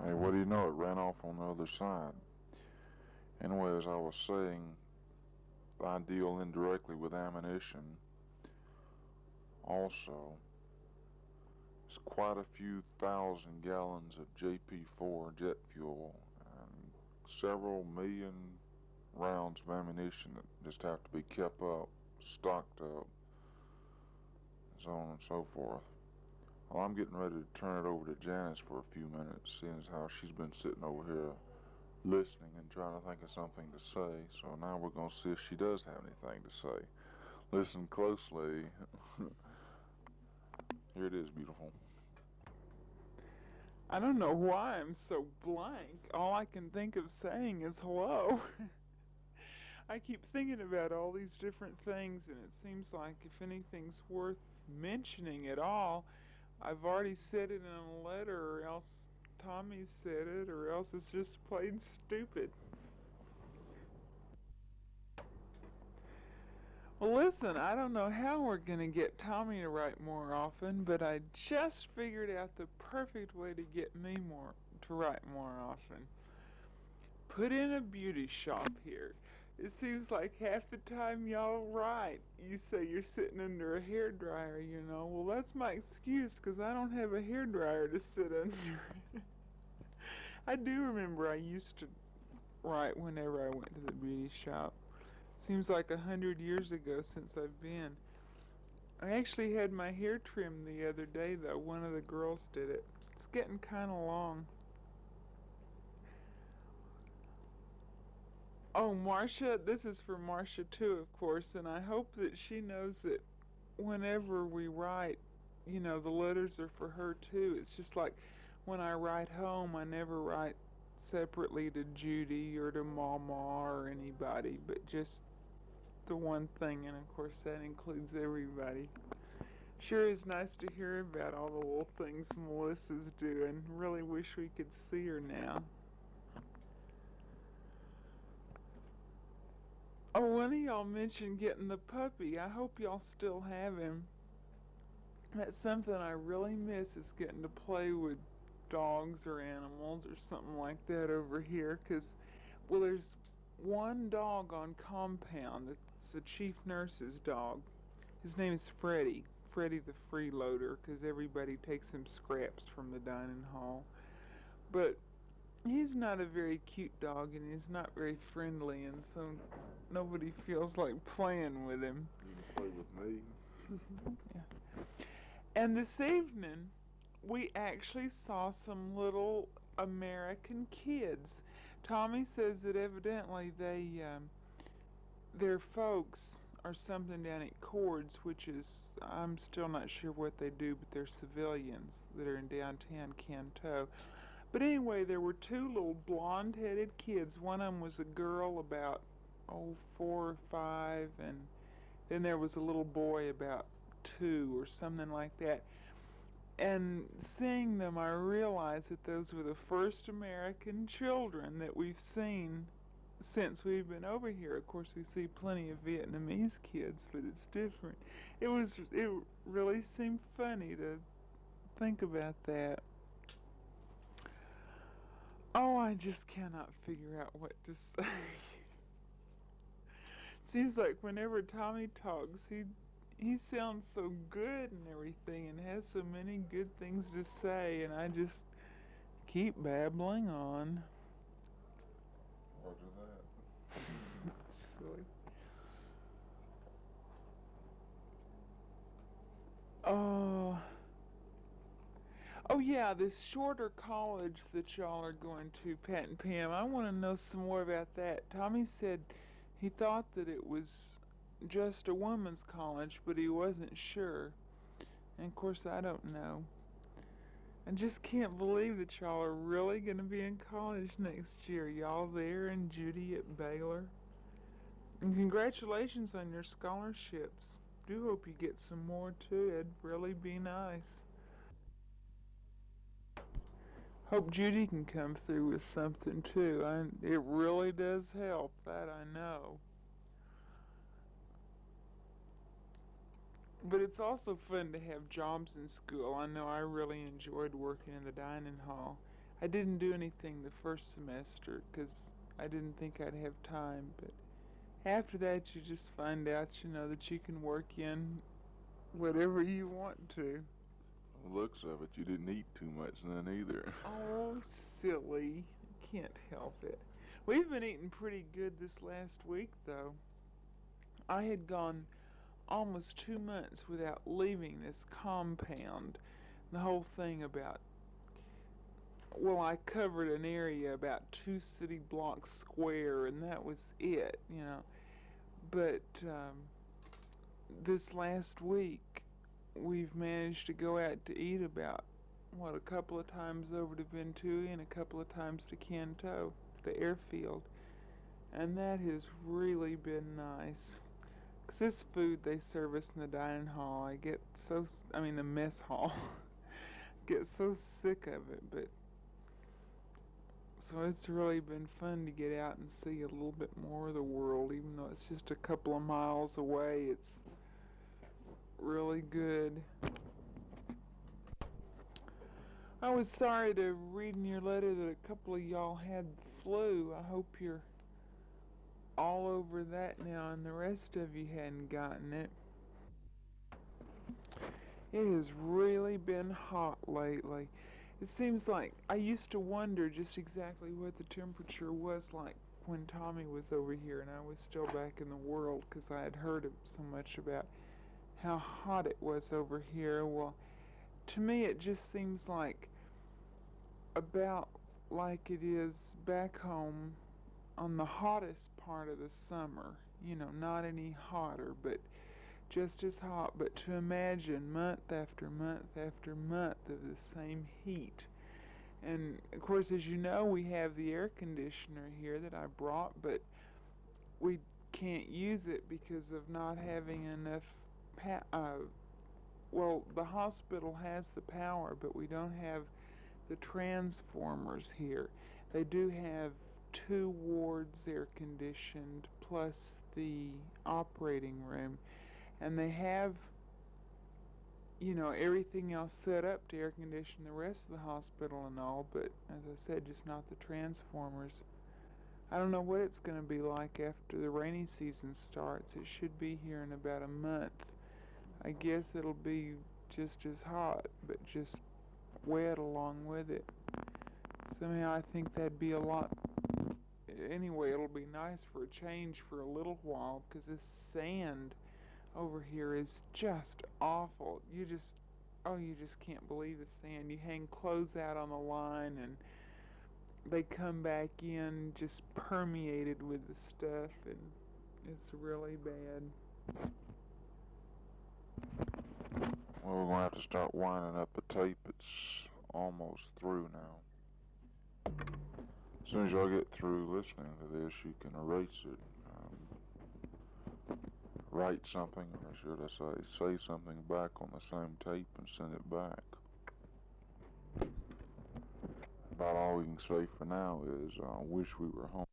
Hey, what do you know? It ran off on the other side. Anyway, as I was saying, I deal indirectly with ammunition. Also, it's quite a few thousand gallons of JP4 jet fuel and several million rounds of ammunition that just have to be kept up, stocked up, so on and so forth. Well, I'm getting ready to turn it over to Janice for a few minutes, seeing as how she's been sitting over here listening and trying to think of something to say. So now we're going to see if she does have anything to say. Listen closely. Here it is, beautiful. I don't know why I'm so blank. All I can think of saying is hello. I keep thinking about all these different things, and it seems like if anything's worth mentioning at all, I've already said it in a letter, or else Tommy said it, or else it's just plain stupid. Well, listen, I don't know how we're going to get Tommy to write more often, but I just figured out the perfect way to get me more to write more often. Put in a beauty shop here. It seems like half the time y'all write, you say you're sitting under a hair dryer, you know. Well, that's my excuse, 'cause I don't have a hair dryer to sit under. I do remember I used to write whenever I went to the beauty shop. Seems like 100 years ago since I've been. I actually had my hair trimmed the other day, though. One of the girls did it. It's getting kind of long. Oh, Marcia, this is for Marcia too, of course, and I hope that she knows that whenever we write, you know, the letters are for her too. It's just like when I write home, I never write separately to Judy or to Mama or anybody, but just the one thing, and of course that includes everybody. Sure is nice to hear about all the little things Melissa's doing. Really wish we could see her now. Oh, one of y'all mentioned getting the puppy. I hope y'all still have him. That's something I really miss is getting to play with dogs or animals or something like that over here. 'Cause, well, there's one dog on compound that's the chief nurse's dog. His name is Freddie. Freddie the freeloader, 'cause everybody takes him scraps from the dining hall. But he's not a very cute dog and he's not very friendly, and so nobody feels like playing with him. You can play with me. Yeah. And this evening, we actually saw some little American kids. Tommy says that evidently their folks are something down at Cords, which is, I'm still not sure what they do, but they're civilians that are in downtown Canto. But anyway, there were two little blonde-headed kids. One of them was a girl about, 4 or 5, and then there was a little boy about 2 or something like that. And seeing them, I realized that those were the first American children that we've seen since we've been over here. Of course, we see plenty of Vietnamese kids, but it's different. It really seemed funny to think about that. Oh, I just cannot figure out what to say. Seems like whenever Tommy talks, he sounds so good and everything and has so many good things to say, and I just keep babbling on. Roger that. Silly. Oh, oh yeah, this shorter college that y'all are going to, Pat and Pam. I want to know some more about that. Tommy said he thought that it was just a woman's college, but he wasn't sure. And of course, I don't know. I just can't believe that y'all are really going to be in college next year. Y'all there and Judy at Baylor. And congratulations on your scholarships. Do hope you get some more too. It'd really be nice. Hope Judy can come through with something too. It really does help, that I know. But it's also fun to have jobs in school. I know I really enjoyed working in the dining hall. I didn't do anything the first semester because I didn't think I'd have time, but after that you just find out, that you can work in whatever you want to. The looks of it, you didn't eat too much then either. Oh, silly. Can't help it. We've been eating pretty good this last week, though. I had gone almost 2 months without leaving this compound. The whole thing about, well, I covered an area about 2 city blocks square, and that was it. But this last week, we've managed to go out to eat about, a couple of times over to Venturi and a couple of times to Canto, the airfield. And that has really been nice. 'Cause this food they serve us in the dining hall, the mess hall, get so sick of it, but so it's really been fun to get out and see a little bit more of the world, even though it's just a couple of miles away. It's really good. I was sorry to read in your letter that a couple of y'all had the flu. I hope you're all over that now and the rest of you hadn't gotten it. It has really been hot lately. It seems like I used to wonder just exactly what the temperature was like when Tommy was over here and I was still back in the world, because I had heard so much about how hot it was over here. Well, to me it just seems like about like it is back home on the hottest part of the summer. Not any hotter, but just as hot. But to imagine month after month after month of the same heat. And of course, as you know, we have the air conditioner here that I brought, but we can't use it because of not having enough well, the hospital has the power, but we don't have the transformers here. They do have 2 wards air conditioned plus the operating room, and they have everything else set up to air condition the rest of the hospital and all, but as I said, just not the transformers. I don't know what it's going to be like after the rainy season starts. It should be here in about a month. I guess it'll be just as hot, but just wet along with it. Somehow I think that'd be a lot. Anyway, it'll be nice for a change for a little while, because this sand over here is just awful. You just can't believe the sand. You hang clothes out on the line and they come back in just permeated with the stuff, and it's really bad. Well, we're going to have to start winding up the tape. It's almost through now. As soon as y'all get through listening to this, you can erase it. Write something, or should I say something back on the same tape and send it back. About all we can say for now is, wish we were home.